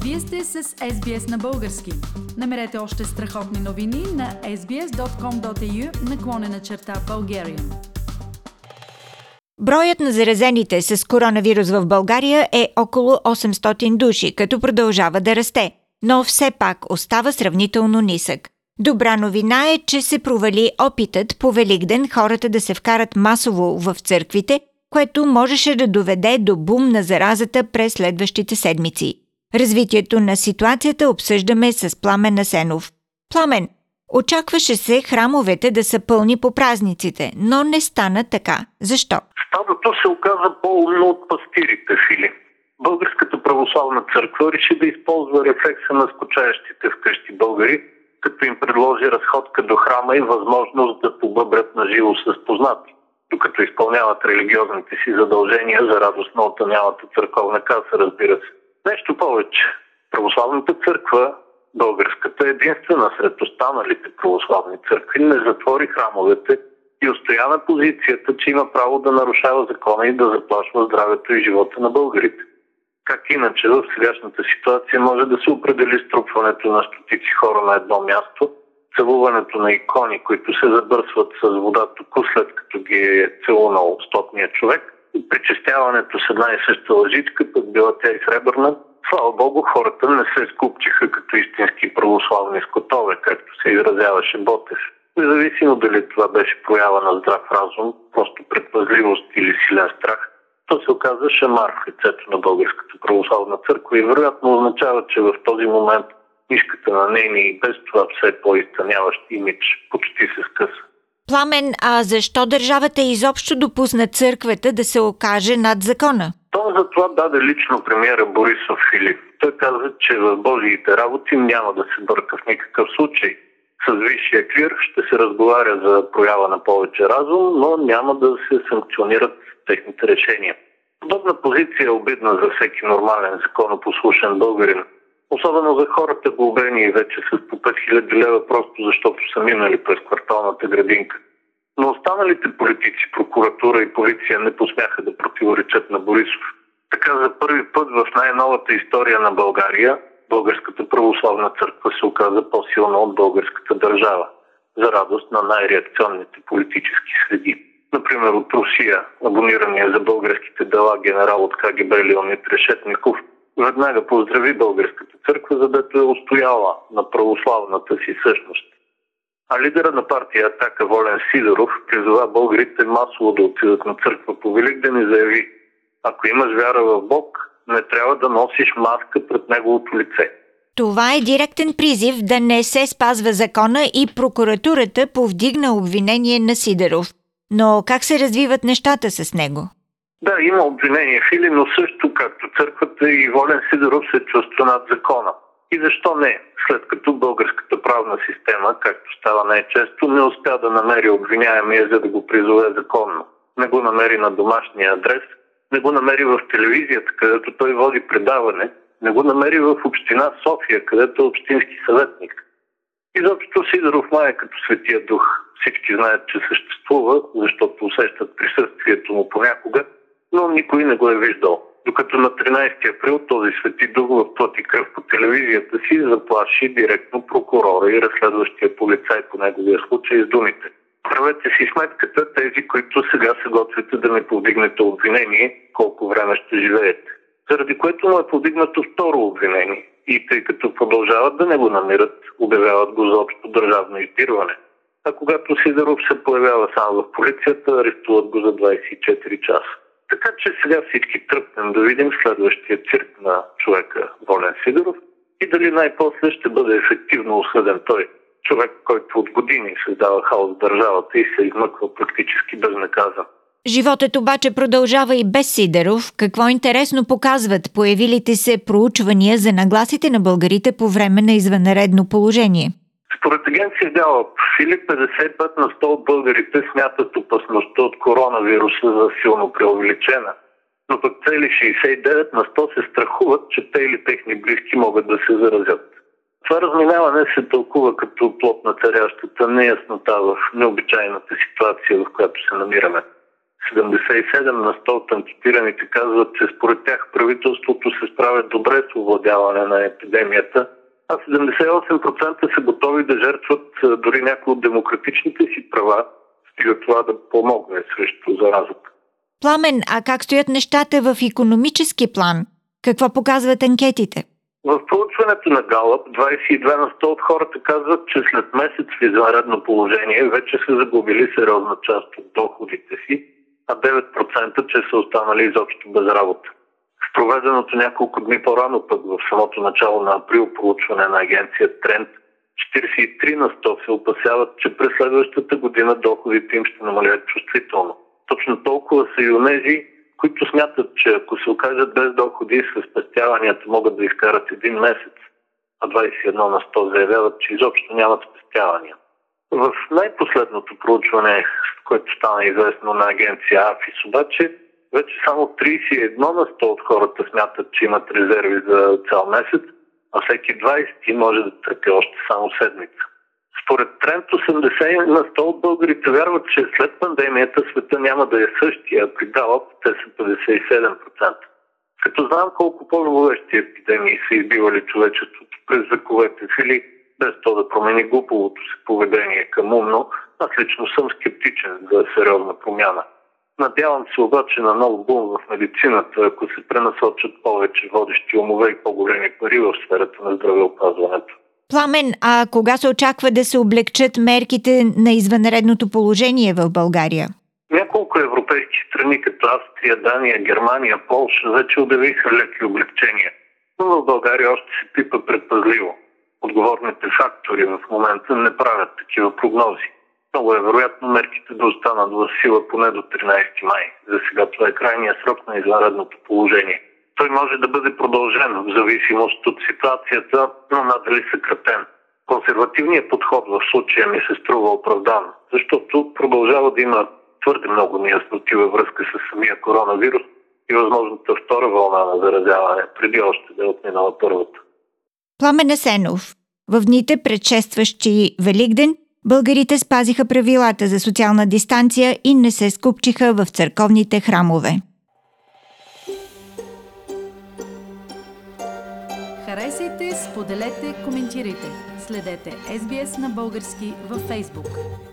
Вие сте с SBS на български. Намерете още страхотни новини на sbs.com.au/Bulgarian. Броят на заразените с коронавирус в България е около 800 души, като продължава да расте, но все пак остава сравнително нисък. Добра новина е, че се провали опитът по Великден хората да се вкарат масово в църквите, което можеше да доведе до бум на заразата през следващите седмици. Развитието на ситуацията обсъждаме с Пламен Асенов. Пламен, очакваше се храмовете да са пълни по празниците, но не стана така. Защо? Стадото се оказа по-умно от пастирите, Фили. Българската православна църква реши да използва рефлекса на скучаещите вкъщи българи, като им предложи разходка до храма и възможност да побъбрят на живо с познати, докато изпълняват религиозните си задължения за радост на отънялата църковна каса, разбира се. Нещо повече. Православната църква, българската, единствена сред останалите православни църкви, не затвори храмовете и устоя на позицията, че има право да нарушава закона и да заплашва здравето и живота на българите. Как иначе в сегашната ситуация може да се определи струпването на стотици хора на едно място, целуването на икони, които се забърсват с вода току след като ги е целунал стотния човек, и причестяването с една и съща лъжичка, пък била тя и сребърна. Слава Богу, хората не се скупчиха като истински православни скотове, както се изразяваше Ботев. Независимо дали това беше проява на здрав разум, просто предпазливост или силен страх, то се оказа шамар в лицето на Българската православна църква и вероятно означава, че в този момент мишката на нейния и без това все по-изтъняващ имидж почти се скъса. Пламен, а защо държавата изобщо допусна църквата да се окаже над закона? Той за това даде лично премиера Борисов Филип. Той каза, че в Божиите работи няма да се бърка в никакъв случай. С висшия клир ще се разговаря за проява на повече разум, но няма да се санкционират техните решения. Подобна позиция е обидна за всеки нормален законопослушен българин. Особено за хората глобени и вече с по 5000 лева, просто защото са минали през кварталната градинка. Но останалите политици, прокуратура и полиция не посмяха да противоречат на Борисов. Така за първи път в най-новата история на България Българската православна църква се оказа по-силна от българската държава, за радост на най-реакционните политически среди. Например, от Русия, абонирания за българските дела генерал от КГБ Леонид Решетников веднага поздрави българската църква, задето е устояла на православната си същност. А лидера на партия Атака Волен Сидеров призова българите масово да отидат на църква по Великден и заяви: ако имаш вяра в Бог, не трябва да носиш маска пред неговото лице. Това е директен призив да не се спазва закона и прокуратурата повдигна обвинение на Сидеров. Но как се развиват нещата с него? Да, има обвинение, Фили, но също както църквата и Волен Сидеров се чувства над закона. И защо не? След като българската правна система, както става най-често, не успя да намери обвиняемия, за да го призове законно. Не го намери на домашния адрес, не го намери в телевизията, където той води предаване, не го намери в община София, където е общински съветник. Изобщо Сидеров май е като Светия Дух. Всички знаят, че съществува, защото усещат присъствието му понякога, но никой не го е виждал. Докато на 13 април този Свети Дух в плът и кръв по телевизията си заплаши директно прокурора и разследващия полицай по неговия случай с думите: правете си сметката, тези, които сега се готвите да ми повдигнете обвинение, колко време ще живеете. Заради което му е повдигнато второ обвинение. И тъй като продължават да не го намират, обявяват го за общо държавно издирване. А когато Сидеров се появява сам в полицията, арестуват го за 24 часа. Така че сега всички тръпнем да видим следващия цирк на човека Волен Сидеров и дали най-после ще бъде ефективно осъден той. Човек, който от години създава хаос в държавата и се измъква практически безнаказан. Животът обаче продължава и без Сидеров. Какво интересно показват появилите се проучвания за нагласите на българите по време на извънредно положение? Според агенция Галап, Филип 55 на 100 от българите смятат опасността от коронавируса за силно преувеличена. Но пък цели 69 на 100 се страхуват, че те или техни близки могат да се заразят. Това разминаване се тълкува като плод на царящата неяснота в необичайната ситуация, в която се намираме. 77% от анкетираните казват, че според тях правителството се справя добре с овладяване на епидемията, а 78% са готови да жертват дори някои от демократичните си права, стига това да помогне срещу заразата. Пламен, а как стоят нещата в икономически план? Какво показват анкетите? В проучването на Галъп 22% от хората казват, че след месец в извънредно положение вече са загубили сериозна част от доходите си, а 9% че са останали изобщо без работа. В проведеното няколко дни по-рано пък в самото начало на април проучване на агенция Тренд, 43% се опасяват, че през следващата година доходите им ще намалят чувствително. Точно толкова са и онези, които смятат, че ако се окажат без доходи, с спестяванията могат да изкарат един месец, а 21% заявяват, че изобщо нямат спестявания. В най-последното проучване, което стана известно на агенция АФИС, обаче, вече само 31% от хората смятат, че имат резерви за цял месец, а всеки 20 може да търпи още само седмица. Според Тренд 80% от българите вярват, че след пандемията света няма да е същия, а при Галъп те са 57%. Като знам колко по-зловещи епидемии са избивали човечеството през вековете, или без то да промени глуповото си поведение към умно, аз лично съм скептичен за сериозна промяна. Надявам се обаче на нов бум в медицината, ако се пренасочат повече водещи умове и по-големи пари в сферата на здравеопазването. Пламен, а кога се очаква да се облегчат мерките на извънредното положение в България? Няколко европейски страни, като Австрия, Дания, Германия, Полша, вече обявиха леки облегчения. Но в България още се пипа предпазливо. Отговорните фактори в момента не правят такива прогнози. Много е вероятно мерките да останат в сила поне до 13 май. За сега това е крайният срок на извънредното положение. Той може да бъде продължен в зависимост от ситуацията, но надали съкратен. Консервативният подход в случая ми се струва оправдан, защото продължава да има твърде много неясноти във връзка с самия коронавирус и възможната втора вълна на заразяване, преди още да е отминала първата. Пламен Асенов. В дните предшестващи Великден, българите спазиха правилата за социална дистанция и не се скупчиха в църковните храмове. Харесайте, споделете, коментирайте. Следете SBS на български във Facebook.